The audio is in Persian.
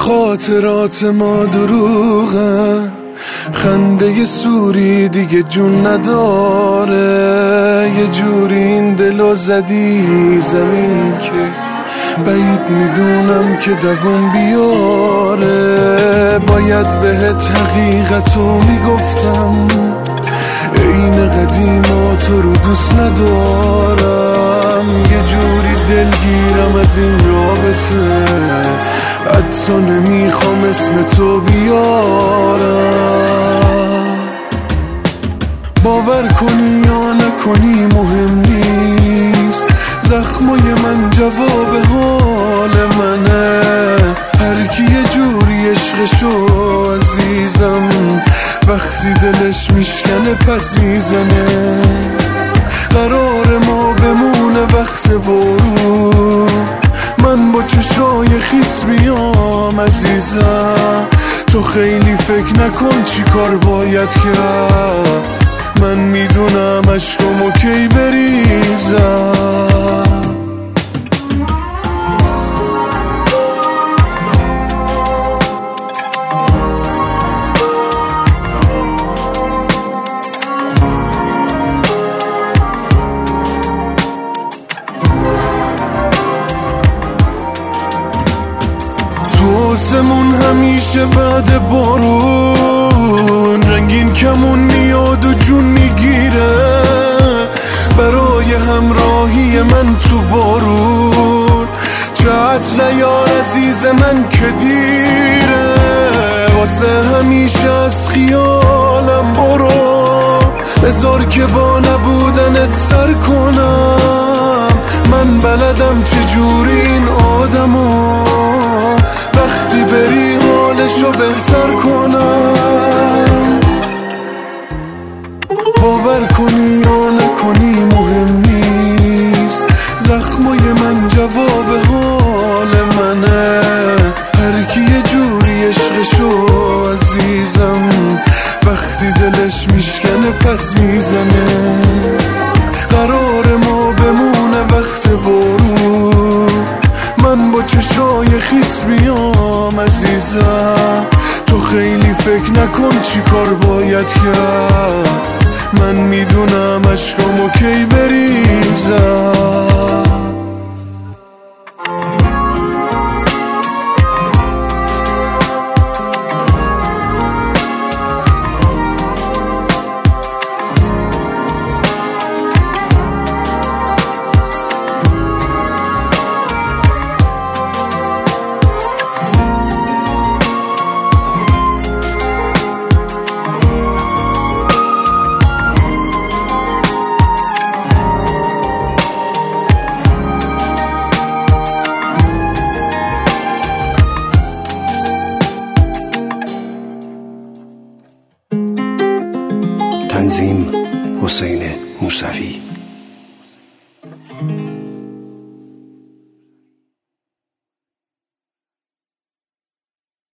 خاطرات ما دروغه، خنده سوری دیگه جون نداره. یه جوری این دلو زدی زمین که بعید میدونم که دووم بیاره. باید بهت حقیقتو میگفتم، این قدیماتو رو دوست ندارم. یه جوری دلگیرم از این رابطه، حتی نمیخوام اسم تو بیارم. باور کنی یا نکنی مهم نیست، زخمای من جواب حال منه. هر کی یه جوری عشقشو عزیزم، وقتی دلش میشکنه پس میزنه. قرار ما بمونه وقت برو، من با چشای خیس بیام عزیزم. تو خیلی فکر نکن چی کار باید کرد، من میدونم عشقمو کی بریزم. آسمون همیشه بعد بارون رنگین کمون میاد و جون میگیره. برای همراهی من تو بارون چه عطر یار عزیز من که دیره. واسه همیشه از خیالم برو، بذار که با نبودنت سر کنم. من بلدم چجوری این آدمو وقتی بری حالشو بهتر کنم. باور کنی یا نکنی مهم نیست، زخمای من جواب حال منه. هر کی یه جوری عشقشو عزیزم، وقتی دلش میشکنه پس میزنه. قرار ما بمونه وقت برو، من با چشای خیس بیام عزیزم. تو خیلی فکر نکن چی کار باید کرد، من میدونم عشقمو کی بریزم. تنظیم حسین موسوی.